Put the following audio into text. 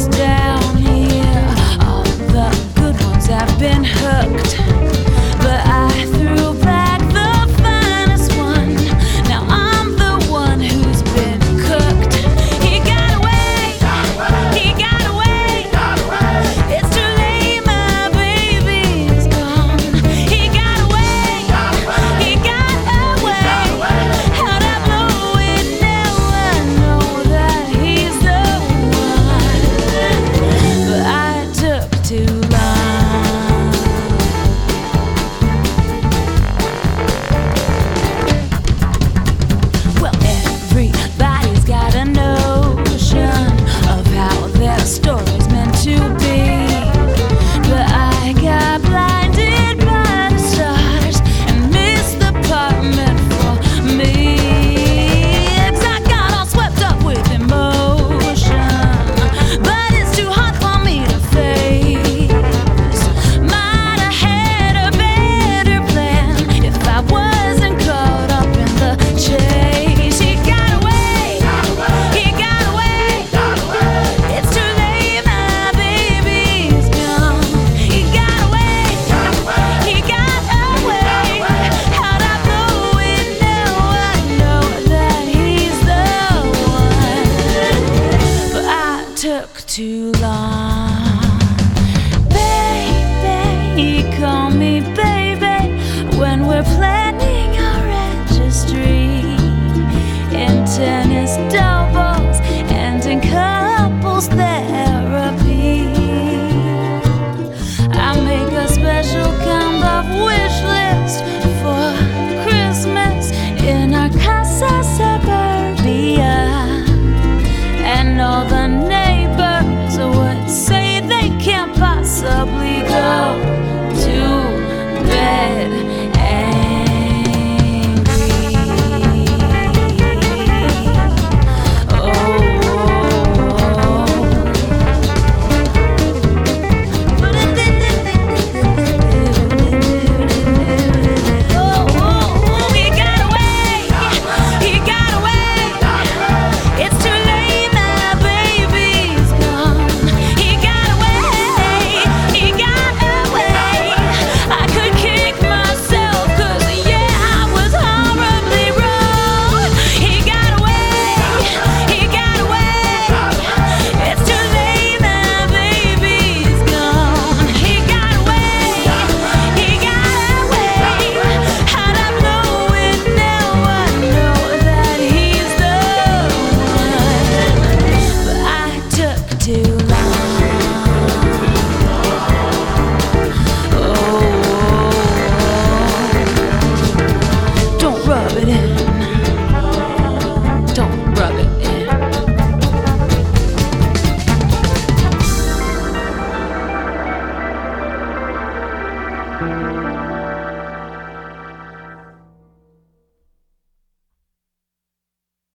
down here. All the good ones have been hooked, but I threw back the finest one. Now I'm the one who's been cooked. He got away, he got away. It's too late, my baby's gone. He got away, he got away. How'd I blow it now? I know that he's the one, but I took too long. Well, everybody's got a notion of how their story's meant to be, but I got blinded by the stars and missed the part meant for me. 'Cause I got all swept up with emotion, but it's too hard for me to face. Might have had a better plan if I wasn't caught up in the chase. He got away, he got away. It's too late, my baby's gone. He got away, he got away. How'd I blow it now? I know that he's the one, but I took too long. Baby, call me baby when we're planning our registry, in tennis doubles and in couples there.